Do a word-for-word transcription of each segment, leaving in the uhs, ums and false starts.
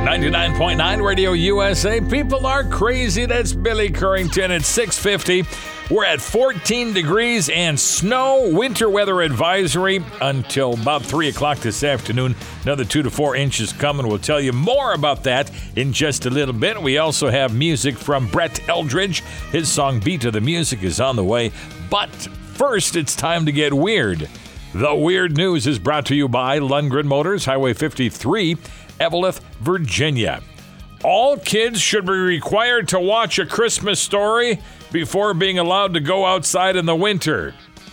ninety-nine point nine Radio U S A. People are crazy. That's Billy Currington at six fifty. We're at fourteen degrees and snow. Winter weather advisory until about three o'clock this afternoon. Another two to four inches coming. We'll tell you more about that in just a little bit. We also have music from Brett Eldridge. His song Beat of the Music is on the way. But first, it's time to get weird. The weird news is brought to you by Lundgren Motors, Highway fifty-three, Eveleth, Virginia. All kids should be required to watch A Christmas Story before being allowed to go outside in the winter,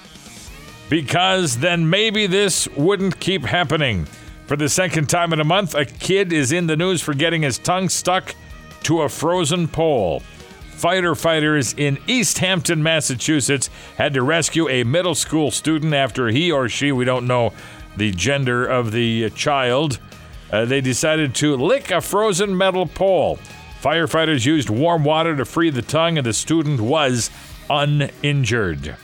because then maybe this wouldn't keep happening. For the second time in a month, a kid is in the news for getting his tongue stuck to a frozen pole. Firefighters in East Hampton, Massachusetts, had to rescue a middle school student after he or she, we don't know the gender of the child, uh, they decided to lick a frozen metal pole. Firefighters used warm water to free the tongue, and the student was uninjured.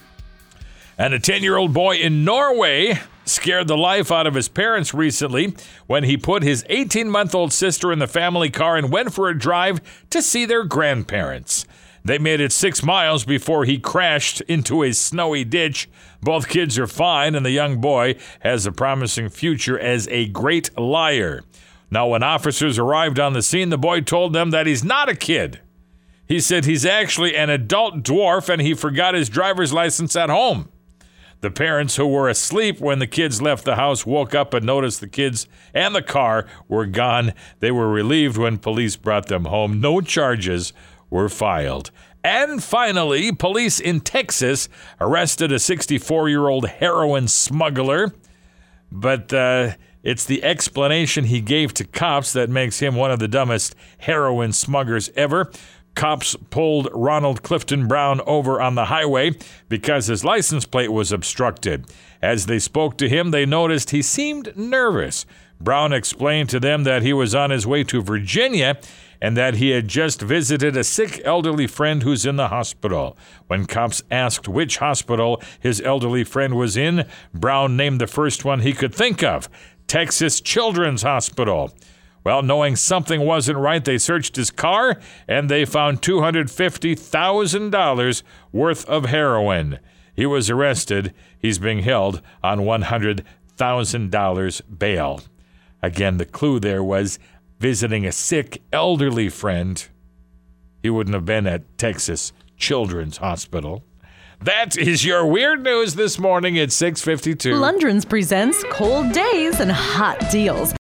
And a ten-year-old boy in Norway scared the life out of his parents recently when he put his eighteen-month-old sister in the family car and went for a drive to see their grandparents. They made it six miles before he crashed into a snowy ditch. Both kids are fine, and the young boy has a promising future as a great liar. Now, when officers arrived on the scene, the boy told them that he's not a kid. He said he's actually an adult dwarf and he forgot his driver's license at home. The parents, who were asleep when the kids left the house, woke up and noticed the kids and the car were gone. They were relieved when police brought them home. No charges were filed. And finally, police in Texas arrested a sixty-four-year-old heroin smuggler. But uh, it's the explanation he gave to cops that makes him one of the dumbest heroin smugglers ever. Cops pulled Ronald Clifton Brown over on the highway because his license plate was obstructed. As they spoke to him, they noticed he seemed nervous. Brown explained to them that he was on his way to Virginia and that he had just visited a sick elderly friend who's in the hospital. When cops asked which hospital his elderly friend was in, Brown named the first one he could think of, Texas Children's Hospital. Well, knowing something wasn't right, they searched his car, and they found two hundred fifty thousand dollars worth of heroin. He was arrested. He's being held on one hundred thousand dollars bail. Again, the clue there was visiting a sick elderly friend. He wouldn't have been at Texas Children's Hospital. That is your weird news this morning at six fifty-two. Lundgren's presents Cold Days and Hot Deals.